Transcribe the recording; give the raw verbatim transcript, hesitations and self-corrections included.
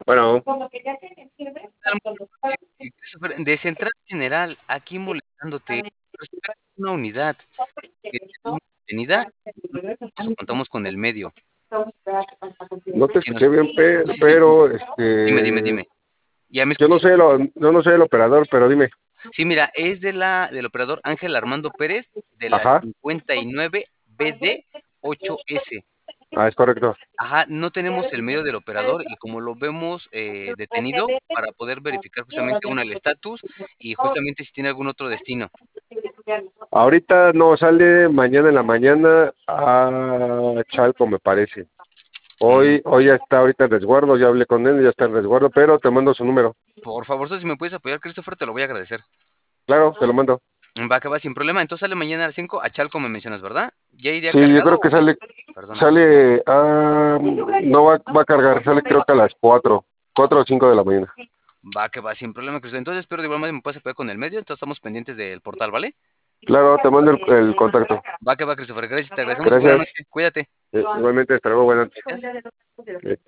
Bueno, Eh, Christopher, de Central General, aquí molestándote. Resulta que es una unidad que tenemos detenida y eso contamos con el medio. no te Si nos escuché bien, pe- pero Dime, dime, este, dime. ¿Ya me yo no escuchas? sé lo, yo no sé el operador, pero dime. Sí, mira, es de la del operador Ángel Armando Pérez de la Ajá, cincuenta y nueve B D ocho S. ah, es correcto. Ajá, no tenemos el medio del operador y como lo vemos eh, detenido para poder verificar justamente una el estatus y justamente si tiene algún otro destino. Ahorita no sale mañana en la mañana a Chalco, me parece. Mm, Hoy, hoy ya está ahorita en resguardo, ya hablé con él, ya está en resguardo, pero te mando su número. por favor, si me puedes apoyar, Christopher, te lo voy a agradecer. Claro, te lo mando. Va que va sin problema. Entonces sale mañana a las cinco a Chalco, me mencionas, ¿verdad? ¿Ya iría Sí, yo cargado creo que o qué? sale, Perdona. sale, ah, no va, va a cargar, sale creo que a las cuatro, cuatro o cinco de la mañana. Va que va sin problema, Christopher. Entonces espero de igual manera me puedas apoyar con el medio. Entonces estamos pendientes del portal, ¿vale? Claro, te mando el, el contacto. Va que va, Christopher. Gracias, te agradecemos y buena Gracias. noche. Cuídate. Eh, igualmente, hasta luego, buenas Gracias. noches.